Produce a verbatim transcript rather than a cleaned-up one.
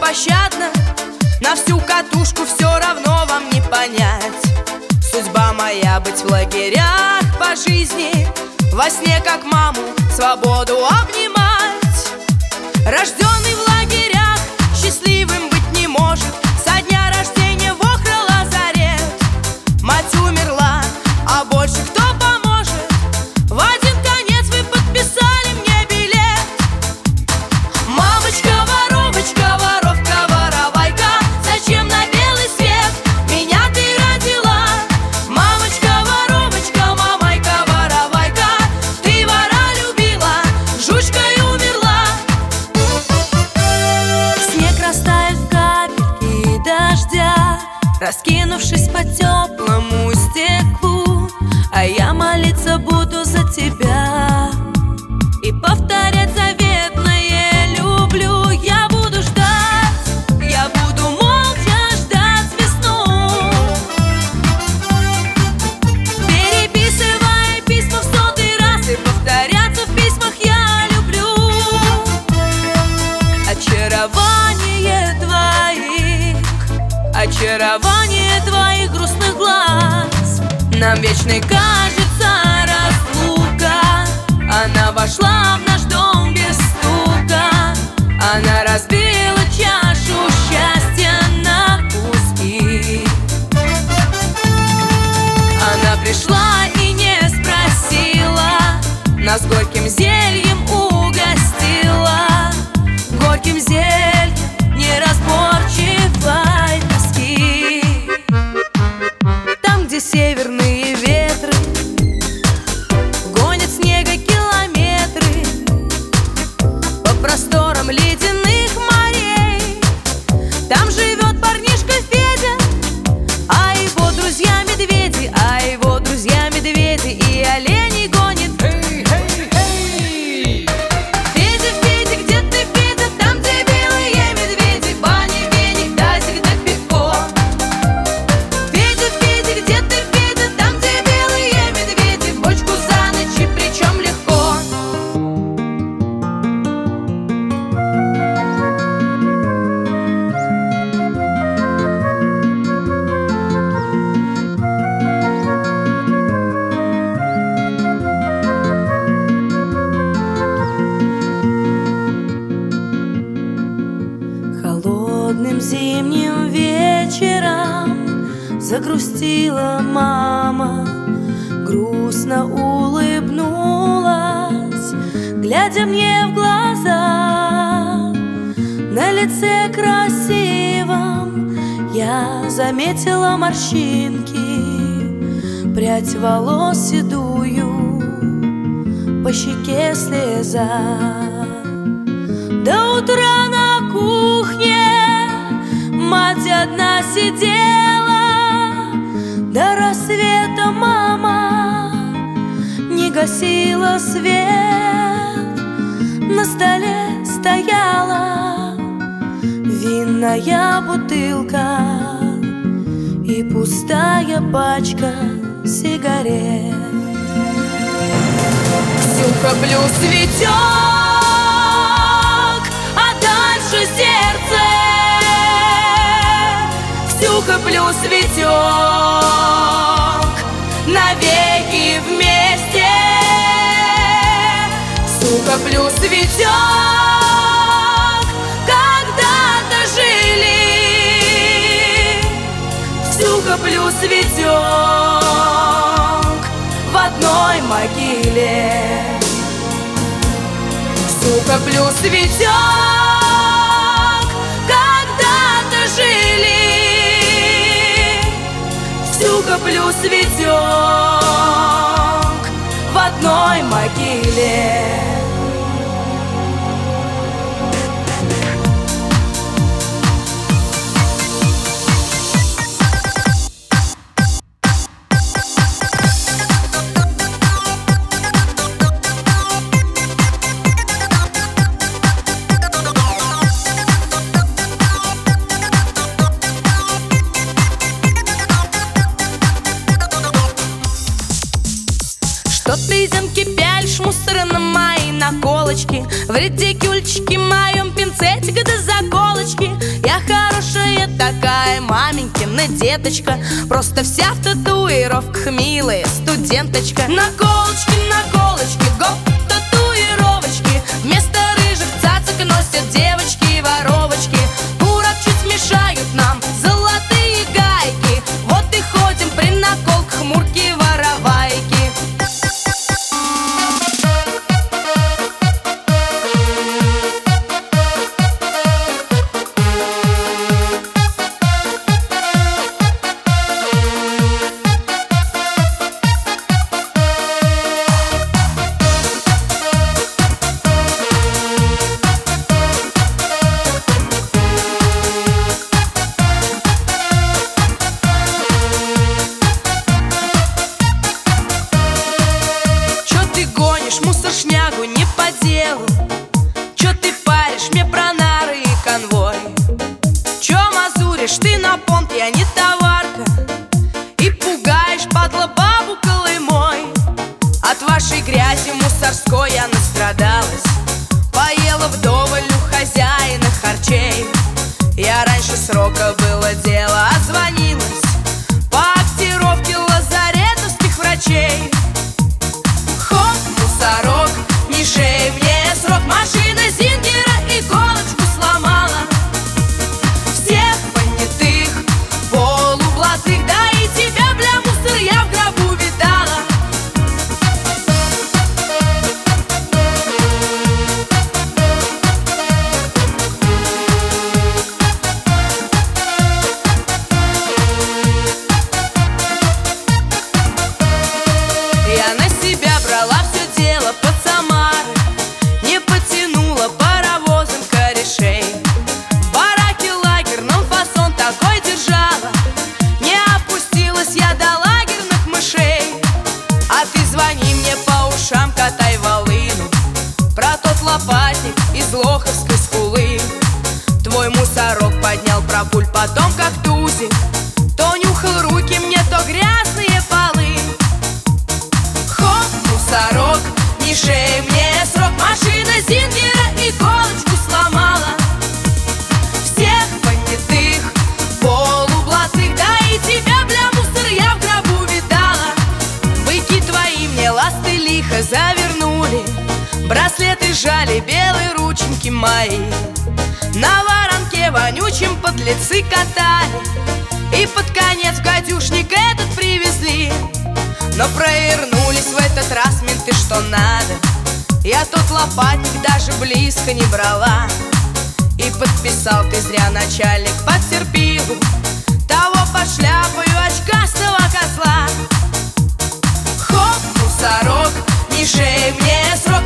беспощадна, на всю катушку все равно вам не понять. Судьба моя быть в лагерях по жизни, во сне как маму свободу обнимать. Рожденный в лагерях счастливым быть не может, со дня рождения в Охра лазарет. Мать умерла, а больше кто поможет? В один конец вы подписали мне билет. Мамочка, воровочка, воровка, воровайка, зачем на белый свет меня ты родила? Мамочка, воровочка, мамайка, воровайка, ты вора любила, жучкой умерла. Снег растает в капельки дождя, раскинувшись по теплому стеклу. А я молиться буду за тебя и повторять заветное люблю. Я буду ждать, я буду молча ждать весну, переписывая письма в сотый раз и повторяться в письмах я люблю. Очарование твоих, очарование твоих грустных глаз, нам вечной кажется разлука. Она вошла в наш дом без стука, она разбила чашу счастья на куски. Она пришла и не спросила, нас горьким зельем угостила, горьким зельем неразборчивой тоски. Там, где северные ветры гонят снега километры по просторам ледяных морей, там живет парнишка Федя, а его друзья медведи, а его друзья медведи и оленей гонит. Hey, hey, hey. Федя, Федя, где ты, Федя? Там, где белые медведи, баня, веник, тазик да пивко. Федя, Федя, где ты, Федя? Там, где белые медведи, бочку за ночь и причем легко. Холодным зимним вечером загрустила мама, грустно улыбнулась, глядя мне в глаза. На лице красивом я заметила морщинки, прядь волос седую, по щеке слеза. До утра на кухне мать одна сидела, до рассвета мама не гасила свет. На столе стояла винная бутылка и пустая пачка сигарет. Ксюха плюс Витек, а дальше сердце. Ксюха плюс Витек, навеки вместе. Ксюха плюс Витек, когда-то жили. Ксюха плюс Витек в одной могиле. Ксюха плюс Витек когда-то жили. Ксюха плюс Витек в одной могиле. Замки пяльш, мусора на мои наколочки, в редикюльчике моем пинцетик до заколочки. милая маменькина деточка, просто вся в татуировках, милая студенточка. Наколочки, наколочки, гоп, татуировочки, вместо рыжих цацок носят девочки воровочки. Урок чуть мешают нам золотые гайки, вот и ходим при наколках мурки воровайки. Мусор, шнягу не по делу. Чё ты паришь мне про нары и конвой? Чё мазуришь ты на понт, я не товарка, и пугаешь, падла, бабу Колымой. От вашей грязи мусорской я настрадалась, поела вдоволь у хозяина харчей. Я раньше срока было дело, отзвонилась по актировке лазаретовских врачей. Мусорок, не шей мне срок, машина Зингера иголочку сломала. Всех понятых, полублатых, да и тебя, бля, мусор, я в гробу видала. Я на себя брала все дело под Самары, не потянула паровозом корешей. В бараке лагерном фасон такой держала, не опустилась я до лагерных мышей. А ты звони мне по ушам, катай волыну про тот лопатник из лоховской скулы. Твой мусорок поднял про пуль, потом как тузик то нюхал руки мне, то грязные полы. Мусорок, не шей мне срок, машина Зингера иголочку сломала. Всех понятых, полублатых, да и тебя, бля, мусор, я в гробу видала. Быки твои мне ласты лихо завернули, браслеты жали, белые рученьки мои. На воронке вонючем подлецы катали, и под конец гадюшник этот привезли. Но провернулись в этот раз менты что надо, я тот лопатник даже близко не брала. И подписал ты зря, начальник, подтерпилу того пошляпаю очкастого козла. Хоп, мусорок, не шей мне срок,